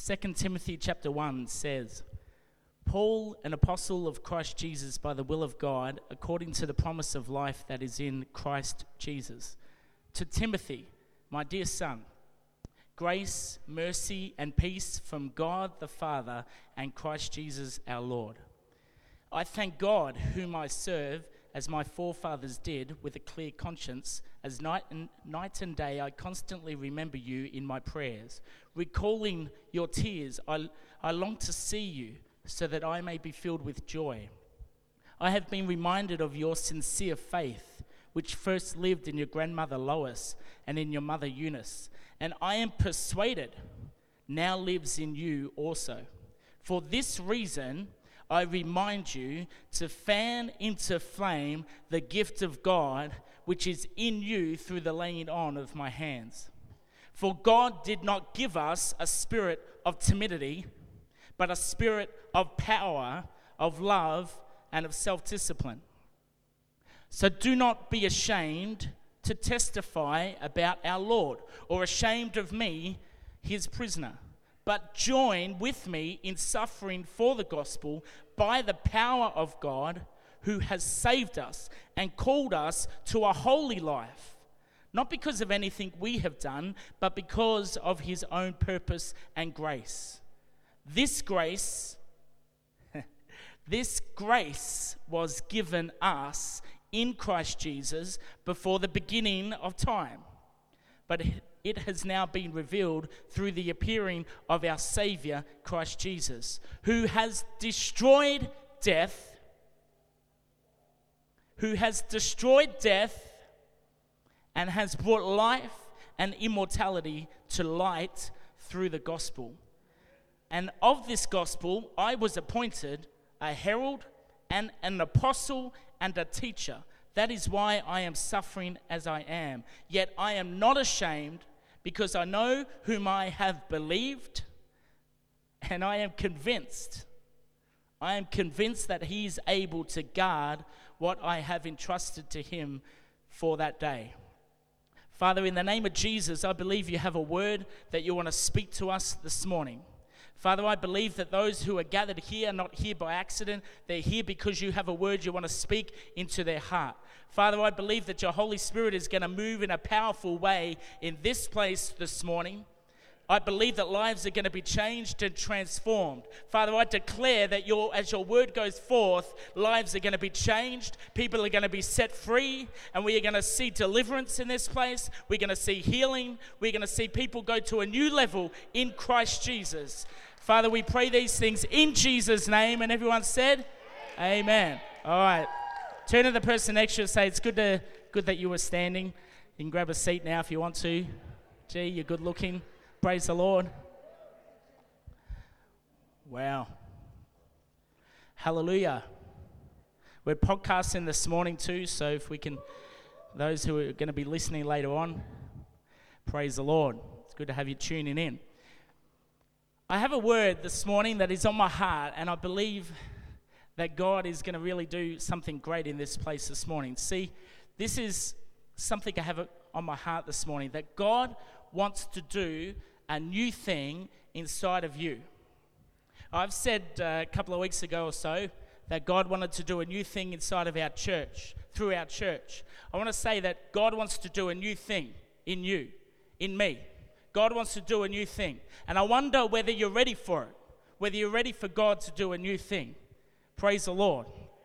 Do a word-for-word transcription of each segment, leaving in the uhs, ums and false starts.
Second Timothy chapter one says, Paul, an apostle of Christ Jesus by the will of God, according to the promise of life that is in Christ Jesus. To Timothy, my dear son, grace, mercy, and peace from God the Father and Christ Jesus our Lord. I thank God, whom I serve, as my forefathers did, with a clear conscience, as night and, night and day I constantly remember you in my prayers. Recalling your tears, I, I long to see you, so that I may be filled with joy. I have been reminded of your sincere faith, which first lived in your grandmother Lois and in your mother Eunice, and I am persuaded now lives in you also. For this reason, I remind you to fan into flame the gift of God, which is in you through the laying on of my hands. For God did not give us a spirit of timidity, but a spirit of power, of love, and of self-discipline. So do not be ashamed to testify about our Lord, or ashamed of me, his prisoner, but join with me in suffering for the gospel by the power of God, who has saved us and called us to a holy life, not because of anything we have done, but because of his own purpose and grace. This grace, this grace was given us in Christ Jesus before the beginning of time. But it has now been revealed through the appearing of our Savior, Christ Jesus, who has destroyed death, who has destroyed death and has brought life and immortality to light through the gospel. And of this gospel, I was appointed a herald and an apostle and a teacher. That is why I am suffering as I am. Yet I am not ashamed, because I know whom I have believed, and I am convinced. I am convinced that he is able to guard what I have entrusted to him for that day. Father, in the name of Jesus, I believe you have a word that you want to speak to us this morning. Father, I believe that those who are gathered here are not here by accident. They're here because you have a word you want to speak into their heart. Father, I believe that your Holy Spirit is going to move in a powerful way in this place this morning. I believe that lives are going to be changed and transformed. Father, I declare that your, as your word goes forth, lives are going to be changed, people are going to be set free, and we are going to see deliverance in this place. We're going to see healing. We're going to see people go to a new level in Christ Jesus. Father, we pray these things in Jesus' name, and everyone said, Amen. Amen. All right. Turn to the person next to you and say, it's good to good that you were standing. You can grab a seat now if you want to. Gee, you're good looking. Praise the Lord. Wow. Hallelujah. We're podcasting this morning too, so if we can, those who are going to be listening later on, praise the Lord. It's good to have you tuning in. I have a word this morning that is on my heart, and I believe that God is going to really do something great in this place this morning. See, this is something I have on my heart this morning, that God wants to do a new thing inside of you. I've said uh, a couple of weeks ago or so that God wanted to do a new thing inside of our church, through our church. I want to say that God wants to do a new thing in you, in me. God wants to do a new thing. And I wonder whether you're ready for it, whether you're ready for God to do a new thing. Praise the Lord.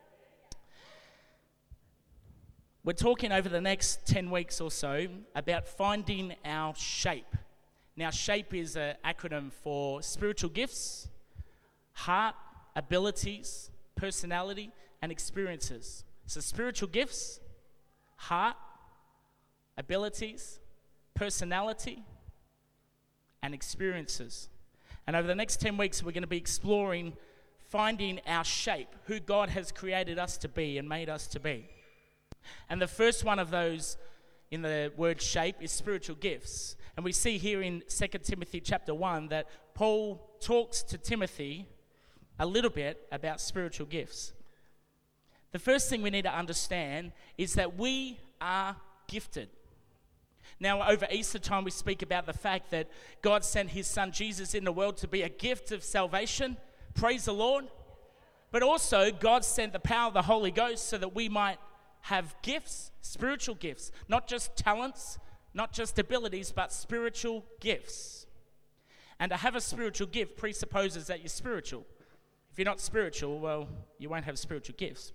We're talking over the next ten weeks or so about finding our shape. Now, SHAPE is an acronym for spiritual gifts, heart, abilities, personality, and experiences. So spiritual gifts, heart, abilities, personality, and experiences. And over the next ten weeks, we're going to be exploring finding our shape, who God has created us to be and made us to be. And the first one of those in the word shape is spiritual gifts. And we see here in Second Timothy chapter one that Paul talks to Timothy a little bit about spiritual gifts. The first thing we need to understand is that we are gifted. Now, over Easter time, we speak about the fact that God sent his son Jesus in the world to be a gift of salvation. Praise the Lord. But also, God sent the power of the Holy Ghost so that we might have gifts, spiritual gifts, not just talents, not just abilities, but spiritual gifts. And to have a spiritual gift presupposes that you're spiritual. If you're not spiritual, well, you won't have spiritual gifts.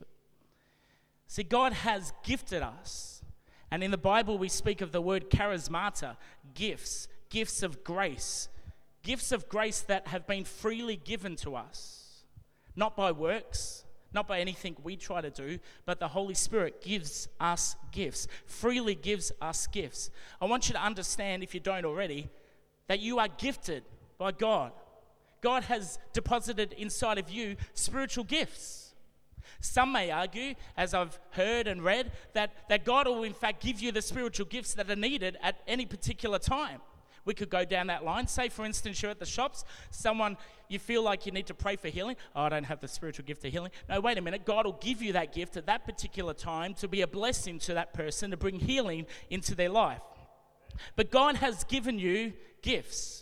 See, God has gifted us. And in the Bible, we speak of the word charismata, gifts, gifts of grace, gifts of grace that have been freely given to us, not by works, not by anything we try to do, but the Holy Spirit gives us gifts, freely gives us gifts. I want you to understand, if you don't already, that you are gifted by God. God has deposited inside of you spiritual gifts. Some may argue, as I've heard and read, that, that God will in fact give you the spiritual gifts that are needed at any particular time. We could go down that line. Say, for instance, you're at the shops, someone, you feel like you need to pray for healing. Oh, I don't have the spiritual gift of healing. No, wait a minute. God will give you that gift at that particular time to be a blessing to that person, to bring healing into their life. But God has given you gifts.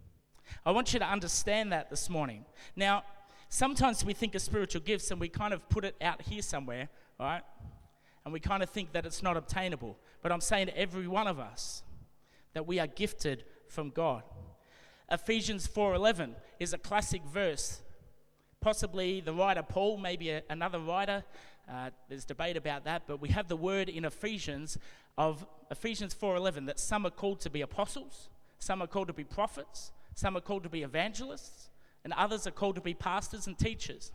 I want you to understand that this morning. Now, sometimes we think of spiritual gifts and we kind of put it out here somewhere, right? And we kind of think that it's not obtainable. But I'm saying to every one of us that we are gifted from God. Ephesians four eleven is a classic verse. Possibly the writer Paul, maybe a, another writer. Uh, there's debate about that. But we have the word in Ephesians of Ephesians four eleven that some are called to be apostles, some are called to be prophets, some are called to be evangelists, and others are called to be pastors and teachers.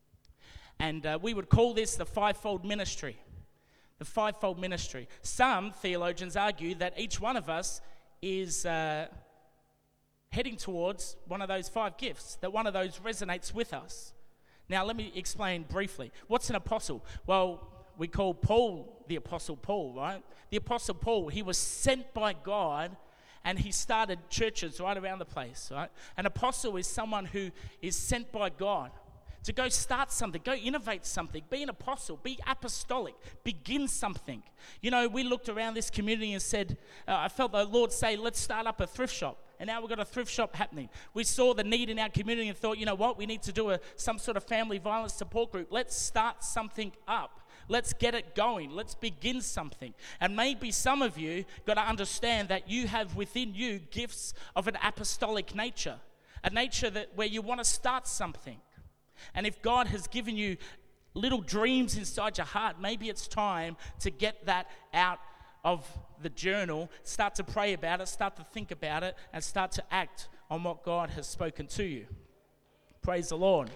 And uh, we would call this the fivefold ministry. The fivefold ministry. Some theologians argue that each one of us is uh, heading towards one of those five gifts, that one of those resonates with us. Now, let me explain briefly. What's an apostle? Well, we call Paul the Apostle Paul, right? The Apostle Paul, he was sent by God and he started churches right around the place, right? An apostle is someone who is sent by God to go start something, go innovate something, be an apostle, be apostolic, begin something. You know, we looked around this community and said, uh, I felt the Lord say, let's start up a thrift shop. And now we've got a thrift shop happening. We saw the need in our community and thought, you know what, we need to do a some sort of family violence support group. Let's start something up. Let's get it going. Let's begin something. And maybe some of you got to understand that you have within you gifts of an apostolic nature, a nature that where you want to start something. And if God has given you little dreams inside your heart, maybe it's time to get that out of the journal, start to pray about it, start to think about it, and start to act on what God has spoken to you. Praise the Lord.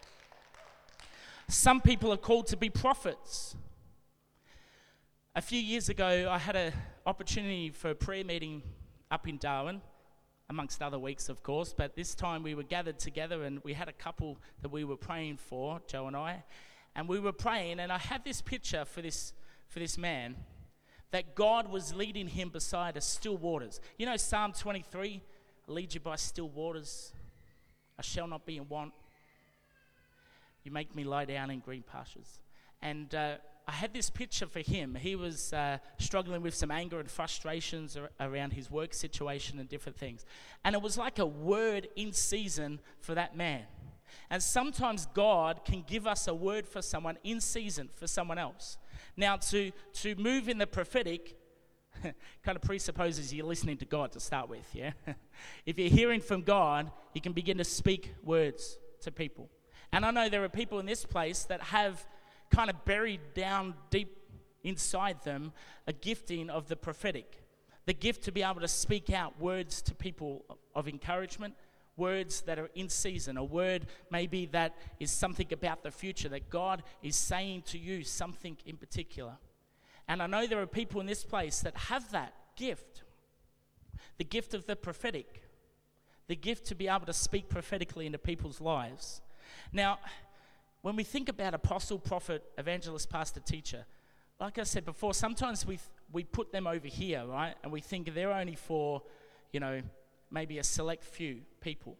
Some people are called to be prophets. A few years ago, I had an opportunity for a prayer meeting up in Darwin, amongst other weeks, of course, but this time we were gathered together and we had a couple that we were praying for, Joe and I, and we were praying, and I had this picture for this for this man, that God was leading him beside a still waters. You know Psalm twenty-three, I lead you by still waters, I shall not be in want. You make me lie down in green pastures. And uh, I had this picture for him. He was uh, struggling with some anger and frustrations ar- around his work situation and different things. And it was like a word in season for that man. And sometimes God can give us a word for someone in season for someone else. Now, to, to move in the prophetic kind of presupposes you're listening to God to start with, yeah? If you're hearing from God, you can begin to speak words to people. And I know there are people in this place that have kind of buried down deep inside them a gifting of the prophetic. The gift to be able to speak out words to people of encouragement, words that are in season, a word maybe that is something about the future, that God is saying to you something in particular. And I know there are people in this place that have that gift, the gift of the prophetic, the gift to be able to speak prophetically into people's lives. Now, when we think about apostle, prophet, evangelist, pastor, teacher, like I said before, sometimes we we put them over here, right? And we think they're only for, you know, maybe a select few people.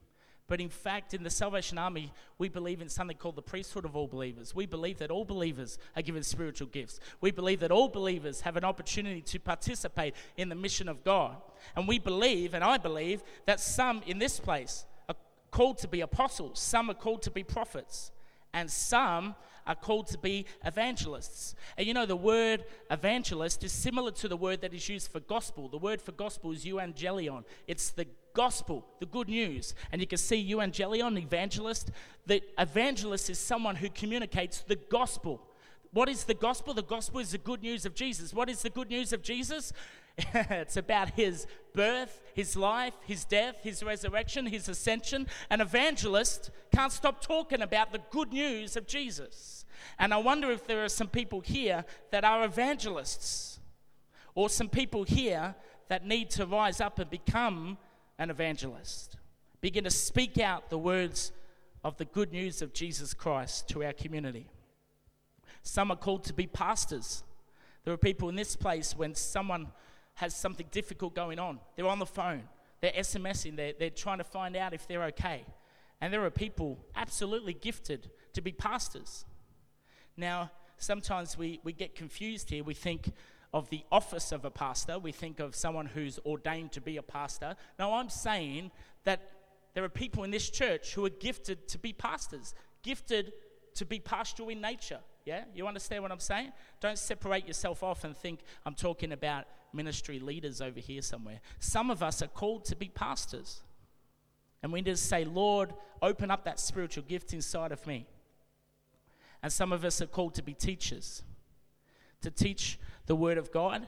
But in fact, in the Salvation Army, we believe in something called the priesthood of all believers. We believe that all believers are given spiritual gifts. We believe that all believers have an opportunity to participate in the mission of God. And we believe, and I believe, that some in this place are called to be apostles, some are called to be prophets, and some are called to be evangelists. And you know, the word evangelist is similar to the word that is used for gospel. The word for gospel is euangelion. It's the gospel, the good news. And you can see euangelion, evangelist. The evangelist is someone who communicates the gospel. What is the gospel? The gospel is the good news of Jesus. What is the good news of Jesus? It's about his birth, his life, his death, his resurrection, his ascension. An evangelist can't stop talking about the good news of Jesus. And I wonder if there are some people here that are evangelists, or some people here that need to rise up and become an evangelist. Begin to speak out the words of the good news of Jesus Christ to our community. Some are called to be pastors. There are people in this place when someone has something difficult going on, they're on the phone, they're SMSing, they're, they're trying to find out if they're okay. And there are people absolutely gifted to be pastors. Now, sometimes we, we get confused here. We think of the office of a pastor. We think of someone who's ordained to be a pastor. No, I'm saying that there are people in this church who are gifted to be pastors, gifted to be pastoral in nature. Yeah? You understand what I'm saying? Don't separate yourself off and think I'm talking about ministry leaders over here somewhere. Some of us are called to be pastors. And we just say, Lord, open up that spiritual gift inside of me. And some of us are called to be teachers, to teach the Word of God.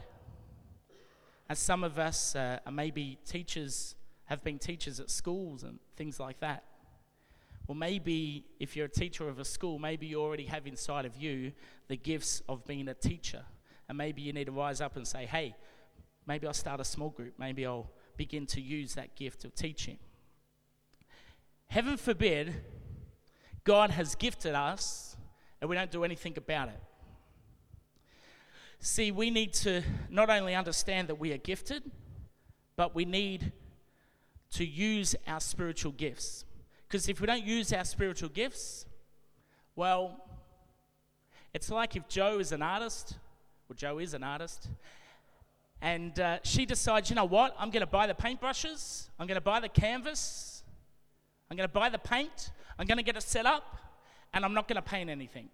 And some of us uh, are maybe teachers, have been teachers at schools and things like that. Well, maybe if you're a teacher of a school, maybe you already have inside of you the gifts of being a teacher. And maybe you need to rise up and say, hey, maybe I'll start a small group. Maybe I'll begin to use that gift of teaching. Heaven forbid, God has gifted us and we don't do anything about it. See, we need to not only understand that we are gifted, but we need to use our spiritual gifts. Because if we don't use our spiritual gifts, well, it's like if Joe is an artist, well, Joe is an artist, and uh, she decides, you know what, I'm going to buy the paintbrushes, I'm going to buy the canvas, I'm going to buy the paint, I'm going to get it set up, and I'm not going to paint anything.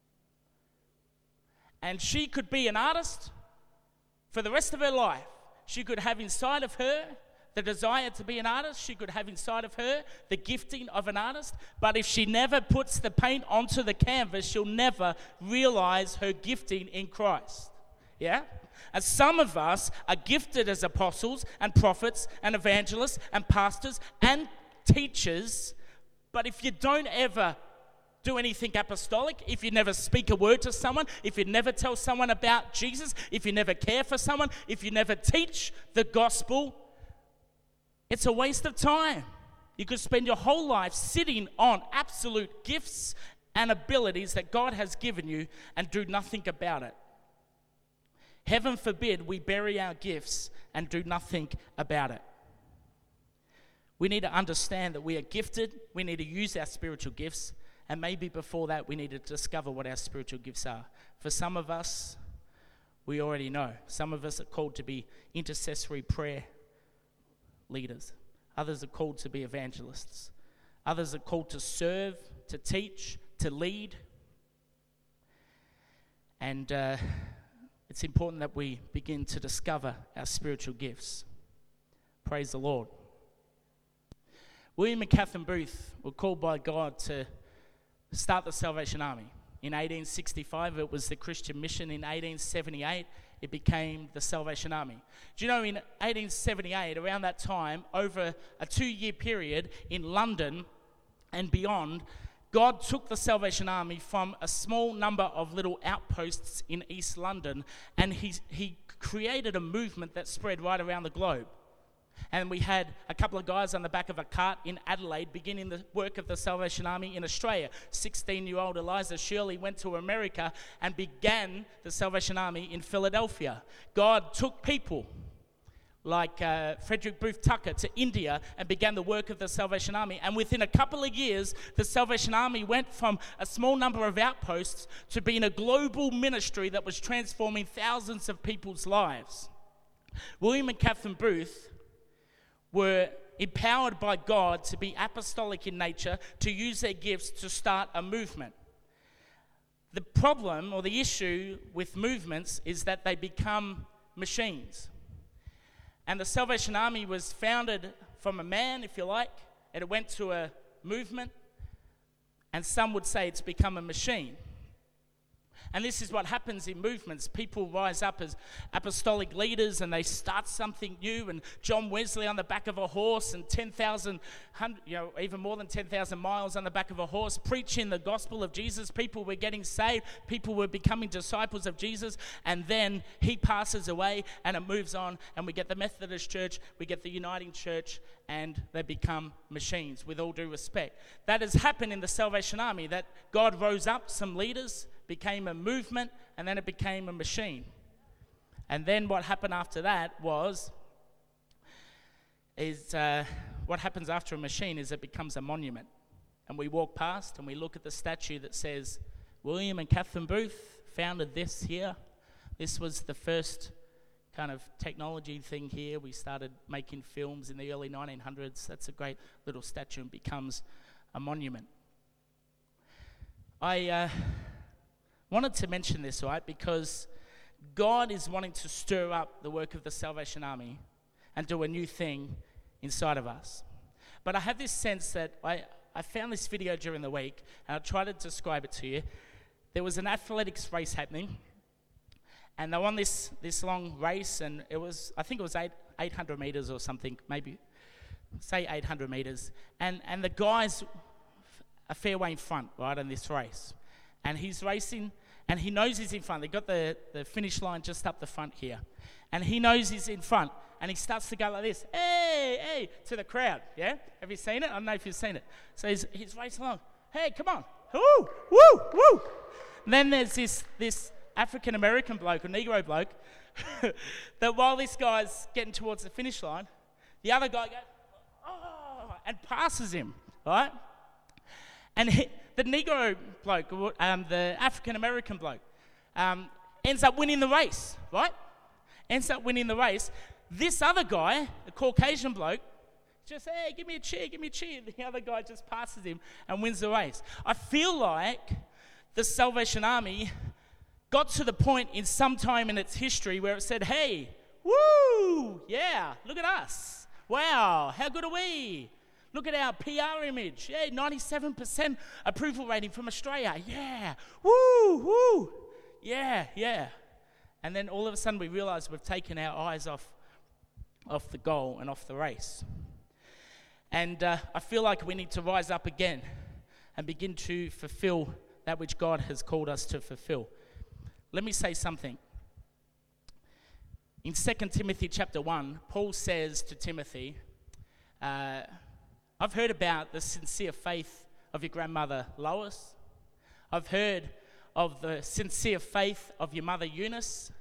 And she could be an artist for the rest of her life. She could have inside of her the desire to be an artist. She could have inside of her the gifting of an artist. But if she never puts the paint onto the canvas, she'll never realize her gifting in Christ. Yeah? And some of us are gifted as apostles and prophets and evangelists and pastors and teachers. But if you don't ever do anything apostolic, if you never speak a word to someone, if you never tell someone about Jesus, if you never care for someone, if you never teach the gospel, it's a waste of time. You could spend your whole life sitting on absolute gifts and abilities that God has given you and do nothing about it. Heaven forbid we bury our gifts and do nothing about it. We need to understand that we are gifted. We need to use our spiritual gifts. And maybe before that, we need to discover what our spiritual gifts are. For some of us, we already know. Some of us are called to be intercessory prayer leaders. Others are called to be evangelists. Others are called to serve, to teach, to lead. And uh, it's important that we begin to discover our spiritual gifts. Praise the Lord. William and Catherine Booth were called by God to start the Salvation Army. In eighteen sixty-five, it was the Christian mission. In eighteen seventy-eight, it became the Salvation Army. Do you know, in eighteen seventy-eight, around that time, over a two-year period in London and beyond, God took the Salvation Army from a small number of little outposts in East London, and he, he created a movement that spread right around the globe. And we had a couple of guys on the back of a cart in Adelaide beginning the work of the Salvation Army in Australia. sixteen-year-old Eliza Shirley went to America and began the Salvation Army in Philadelphia. God took people like uh, Frederick Booth Tucker to India and began the work of the Salvation Army. And within a couple of years, the Salvation Army went from a small number of outposts to being a global ministry that was transforming thousands of people's lives. William and Catherine Booth were empowered by God to be apostolic in nature, to use their gifts to start a movement. The problem or the issue with movements is that they become machines. And the Salvation Army was founded from a man, if you like, and it went to a movement, and some would say it's become a machine. And this is what happens in movements. People rise up as apostolic leaders and they start something new. And John Wesley on the back of a horse, and ten thousand, you know, even more than ten thousand miles on the back of a horse, preaching the gospel of Jesus. People were getting saved. People were becoming disciples of Jesus. And then he passes away and it moves on. And we get the Methodist Church, we get the Uniting Church, and they become machines, with all due respect. That has happened in the Salvation Army, that God rose up some leaders, became a movement, and then it became a machine. And then what happened after that was, is uh, what happens after a machine is it becomes a monument. And we walk past and we look at the statue that says, William and Catherine Booth founded this here. This was the first kind of technology thing here. We started making films in the early nineteen hundreds. That's a great little statue and becomes a monument. I... Uh, wanted to mention this, right, because God is wanting to stir up the work of the Salvation Army and do a new thing inside of us. But I have this sense that I, I found this video during the week, and I'll try to describe it to you. There was an athletics race happening, and they won this, this long race, and it was, I think it was eight, eight hundred meters or something, maybe, say eight hundred meters. And, and the guy's a fair way in front, right, in this race. And he's racing, and he knows he's in front. They've got the, the finish line just up the front here. And he knows he's in front, and he starts to go like this, hey, hey, to the crowd, yeah? Have you seen it? I don't know if you've seen it. So he's, he's racing along. Hey, come on. Woo, woo, woo. And then there's this, this African-American bloke, or Negro bloke, that while this guy's getting towards the finish line, the other guy goes, oh, and passes him, right? And he, the Negro bloke, um, the African-American bloke, um, ends up winning the race, right? Ends up winning the race. This other guy, the Caucasian bloke, just, hey, give me a cheer, give me a cheer. The other guy just passes him and wins the race. I feel like the Salvation Army got to the point in some time in its history where it said, hey, woo, yeah, look at us. Wow, how good are we? Look at our P R image. Yeah, ninety-seven percent approval rating from Australia. Yeah. Woo, woo. Yeah, yeah. And then all of a sudden we realize we've taken our eyes off, off the goal and off the race. And uh, I feel like we need to rise up again and begin to fulfill that which God has called us to fulfill. Let me say something. In Second Timothy chapter one, Paul says to Timothy, uh, I've heard about the sincere faith of your grandmother Lois. I've heard of the sincere faith of your mother Eunice.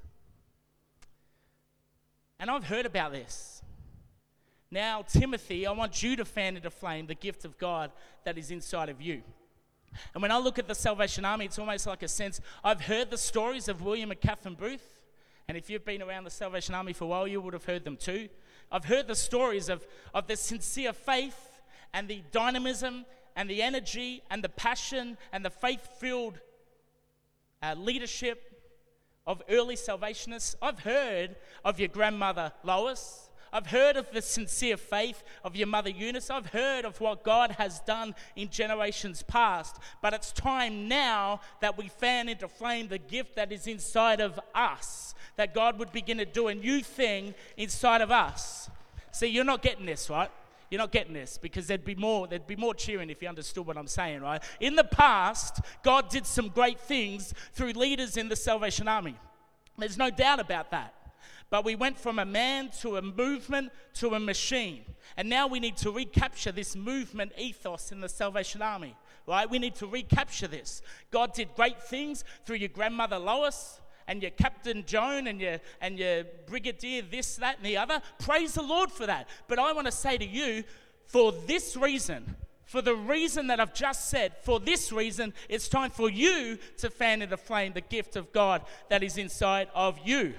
And I've heard about this. Now, Timothy, I want you to fan into flame the gift of God that is inside of you. And when I look at the Salvation Army, it's almost like a sense, I've heard the stories of William and Catherine Booth. And if you've been around the Salvation Army for a while, you would have heard them too. I've heard the stories of, of the sincere faith and the dynamism and the energy and the passion and the faith-filled uh, leadership of early Salvationists. I've heard of your grandmother Lois. I've heard of the sincere faith of your mother Eunice. I've heard of what God has done in generations past. But it's time now that we fan into flame the gift that is inside of us, that God would begin to do a new thing inside of us. See, you're not getting this, right? You're not getting this, because there'd be more there'd be more cheering if you understood what I'm saying, right? In the past, God did some great things through leaders in the Salvation Army. There's no doubt about that. But we went from a man to a movement to a machine. And now we need to recapture this movement ethos in the Salvation Army, right? We need to recapture this. God did great things through your grandmother Lois, and your Captain Joan and your, and your Brigadier this, that, and the other. Praise the Lord for that. But I want to say to you, for this reason, for the reason that I've just said, for this reason, it's time for you to fan into flame the gift of God that is inside of you.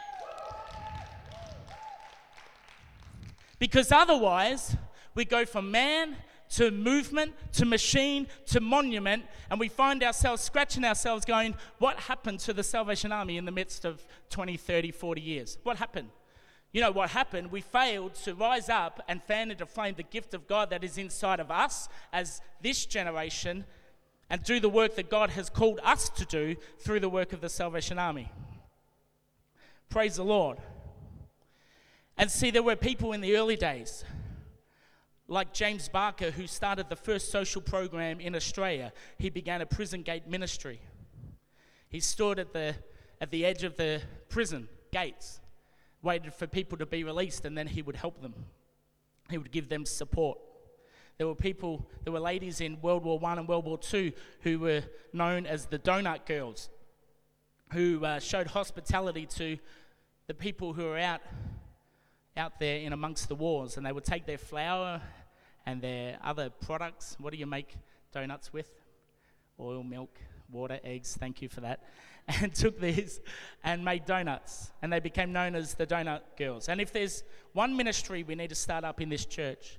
Because otherwise, we go from man to movement, to machine, to monument, and we find ourselves scratching ourselves going, what happened to the Salvation Army in the midst of twenty, thirty, forty years? What happened? You know what happened? We failed to rise up and fan into flame the gift of God that is inside of us as this generation and do the work that God has called us to do through the work of the Salvation Army. Praise the Lord. And see, there were people in the early days, like James Barker, who started the first social program in Australia. He began a prison gate ministry. He stood at the, at the edge of the prison gates, waited for people to be released, and then he would help them. He would give them support. There were people, there were ladies in World War One and World War Two who were known as the Donut Girls, who uh, showed hospitality to the people who were out, out there in amongst the wars, and they would take their flour and their other products. What do you make donuts with? Oil, milk, water, eggs, thank you for that. And took these and made donuts. And they became known as the Donut Girls. And if there's one ministry we need to start up in this church,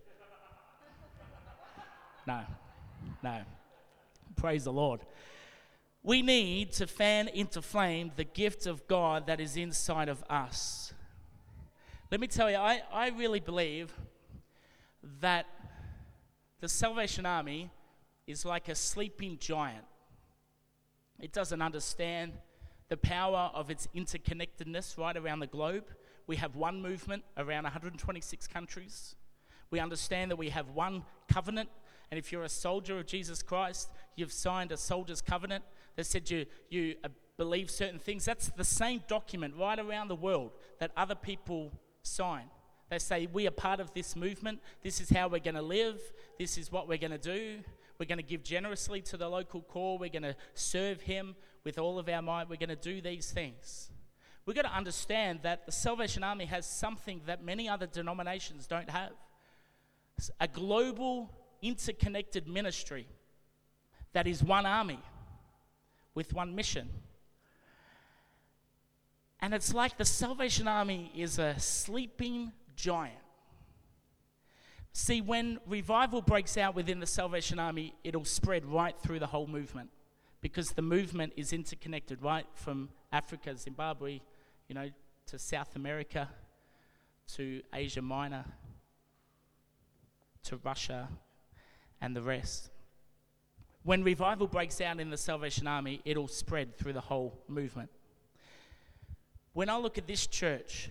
no, no, praise the Lord. We need to fan into flame the gift of God that is inside of us. Let me tell you, I, I really believe that the Salvation Army is like a sleeping giant. It doesn't understand the power of its interconnectedness right around the globe. We have one movement around one hundred twenty-six countries. We understand that we have one covenant, and if you're a soldier of Jesus Christ, you've signed a soldier's covenant that said you, you uh, believe certain things. That's the same document right around the world that other people sign. They say, we are part of this movement. This is how we're going to live. This is what we're going to do. We're going to give generously to the local core. We're going to serve him with all of our might. We're going to do these things. We've got to understand that the Salvation Army has something that many other denominations don't have. It's a global, interconnected ministry that is one army with one mission. And it's like the Salvation Army is a sleeping giant. See, when revival breaks out within the Salvation Army, it'll spread right through the whole movement because the movement is interconnected right from Africa, Zimbabwe, you know, to South America, to Asia Minor, to Russia, and the rest. When revival breaks out in the Salvation Army, it'll spread through the whole movement. When I look at this church,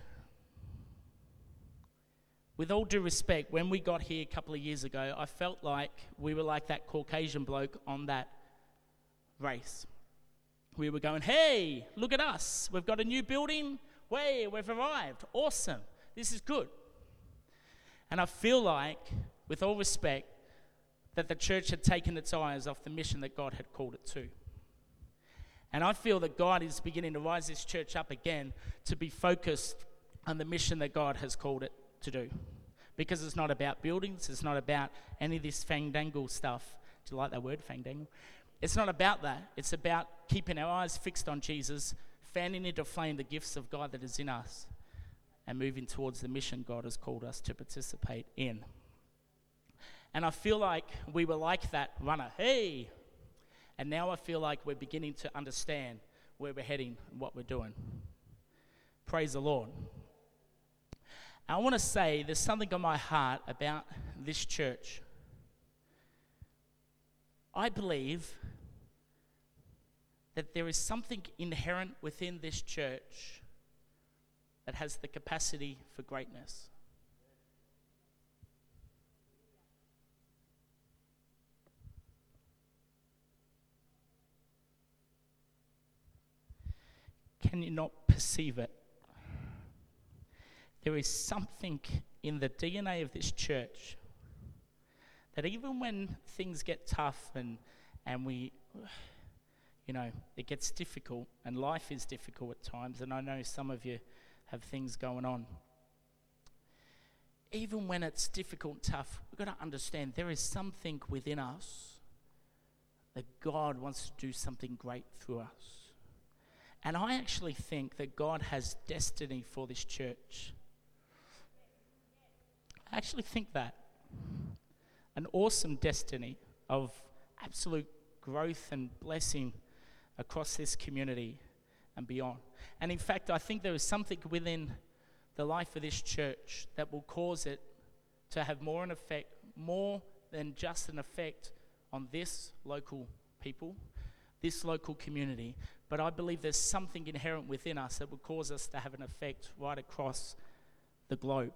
with all due respect, when we got here a couple of years ago, I felt like we were like that Caucasian bloke on that race. We were going, hey, look at us. We've got a new building. Way, we've arrived. Awesome. This is good. And I feel like, with all respect, that the church had taken its eyes off the mission that God had called it to. And I feel that God is beginning to rise this church up again to be focused on the mission that God has called it to do. Because it's not about buildings, it's not about any of this fandangle stuff. Do you like that word, fandangle? It's not about that. It's about keeping our eyes fixed on Jesus, fanning into flame the gifts of God that is in us, and moving towards the mission God has called us to participate in. And I feel like we were like that runner. Hey! And now I feel like we're beginning to understand where we're heading and what we're doing. Praise the Lord. I want to say there's something on my heart about this church. I believe that there is something inherent within this church that has the capacity for greatness. Can you not perceive it? There is something in the D N A of this church that even when things get tough and and we, you know, it gets difficult, and life is difficult at times, and I know some of you have things going on. Even when it's difficult and tough, we've got to understand there is something within us that God wants to do something great through us. And I actually think that God has destiny for this church. I actually think that. An awesome destiny of absolute growth and blessing across this community and beyond. And in fact, I think there is something within the life of this church that will cause it to have more an effect, more than just an effect on this local people, this local community. But I believe there's something inherent within us that will cause us to have an effect right across the globe.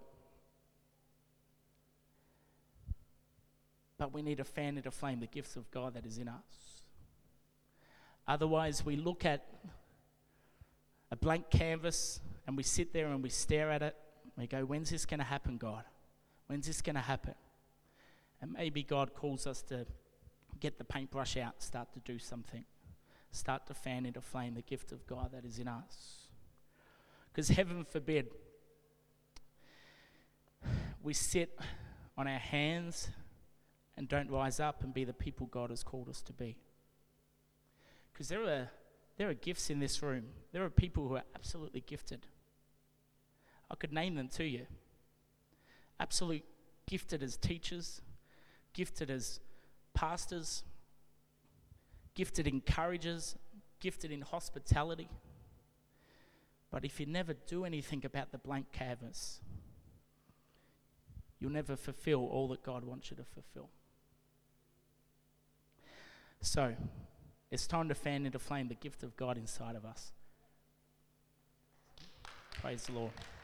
But we need to fan into flame the gifts of God that is in us. Otherwise, we look at a blank canvas and we sit there and we stare at it. We go, when's this going to happen, God? When's this going to happen? And maybe God calls us to get the paintbrush out, start to do something. Start to fan into flame the gift of God that is in us. Because heaven forbid, we sit on our hands and don't rise up and be the people God has called us to be. Because there are there are gifts in this room. There are people who are absolutely gifted. I could name them to you. Absolute gifted as teachers, gifted as pastors, gifted encouragers, gifted in hospitality. But if you never do anything about the blank canvas, you'll never fulfill all that God wants you to fulfill. So, it's time to fan into flame the gift of God inside of us. Praise the Lord.